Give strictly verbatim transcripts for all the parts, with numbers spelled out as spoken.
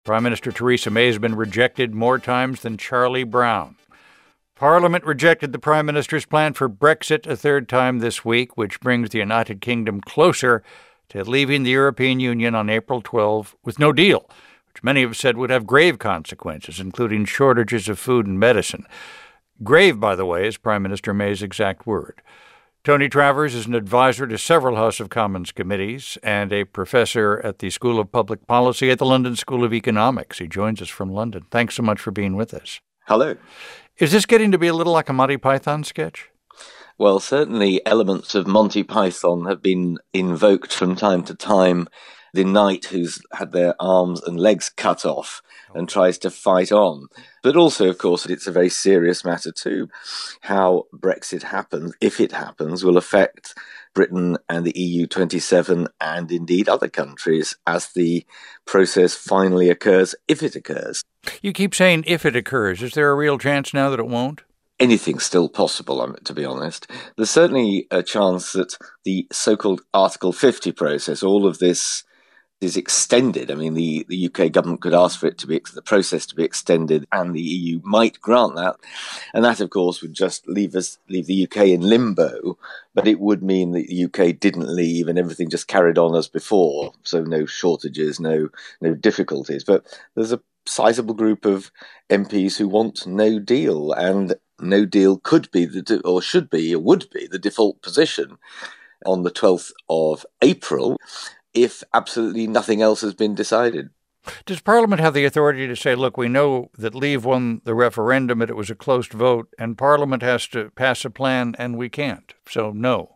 Prime Minister Theresa May has been rejected more times than Charlie Brown. Parliament rejected the Prime Minister's plan for Brexit a third time this week, which brings the United Kingdom closer to leaving the European Union on April twelfth with no deal, which many have said would have grave consequences, including shortages of food and medicine. Grave, by the way, is Prime Minister May's exact word. Tony Travers is an advisor to several House of Commons committees and a professor at the School of Public Policy at the London School of Economics. He joins us from London. Thanks so much for being with us. Hello. Is this getting to be a little like a Monty Python sketch? Well, certainly elements of Monty Python have been invoked from time to time. The knight who's had their arms and legs cut off and tries to fight on. But also, of course, it's a very serious matter too. How Brexit happens, if it happens, will affect Britain and the E U twenty-seven and indeed other countries as the process finally occurs, if it occurs. You keep saying if it occurs. Is there a real chance now that it won't? Anything's still possible, to be honest. There's certainly a chance that the so-called Article fifty process, all of this is extended. I mean, the, the U K government could ask for it to be, the process to be extended, and the E U might grant that. And that, of course, would just leave us, leave the U K in limbo, but it would mean that the U K didn't leave and everything just carried on as before. So no shortages, no, no difficulties. But there's a sizable group of M Ps who want no deal, and no deal could be, the, or should be, or would be the default position on the twelfth of April. If absolutely nothing else has been decided. Does Parliament have the authority to say, look, we know that Leave won the referendum and it was a closed vote, and Parliament has to pass a plan and we can't, so no?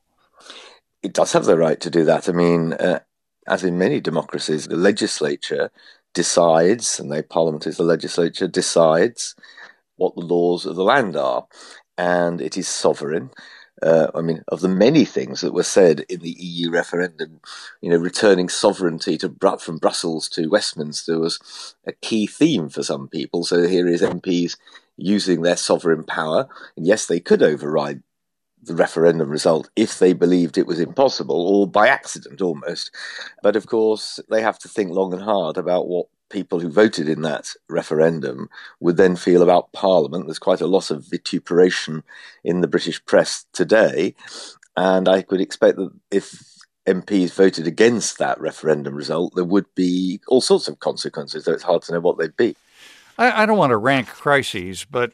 It does have the right to do that. I mean, uh, as in many democracies, the legislature decides, and the Parliament is the legislature, decides what the laws of the land are, and it is sovereign. Uh, I mean, of the many things that were said in the E U referendum, you know, returning sovereignty to from Brussels to Westminster was a key theme for some people. So here is M Ps using their sovereign power. And yes, they could override the referendum result if they believed it was impossible, or by accident almost. But of course, they have to think long and hard about what people who voted in that referendum would then feel about Parliament. There's quite a lot of vituperation in the British press today, and I could expect that if M Ps voted against that referendum result, there would be all sorts of consequences, though it's hard to know what they'd be. I, I don't want to rank crises, but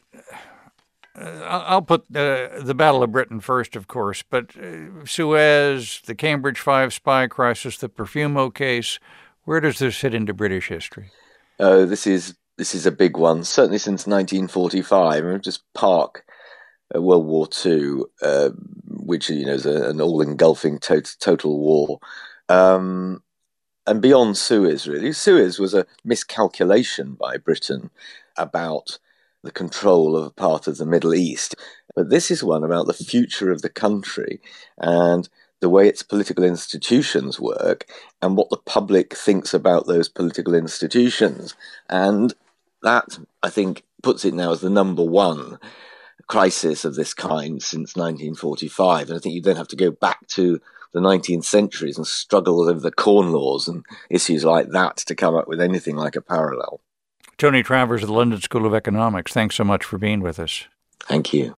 uh, I'll put uh, the Battle of Britain first, of course, but uh, Suez, the Cambridge Five spy crisis, the Profumo case. Where does this fit into British history? Oh, this is this is a big one, certainly since nineteen forty-five. I mean, just park uh, World War Two, uh, which you know is a, an all-engulfing to- total war, um, and beyond Suez. Really, Suez was a miscalculation by Britain about the control of a part of the Middle East. But this is one about the future of the country and the way its political institutions work and what the public thinks about those political institutions. And that, I think, puts it now as the number one crisis of this kind since nineteen forty-five. And I think you then have to go back to the nineteenth centuries and struggle over the Corn Laws and issues like that to come up with anything like a parallel. Tony Travers of the London School of Economics, thanks so much for being with us. Thank you.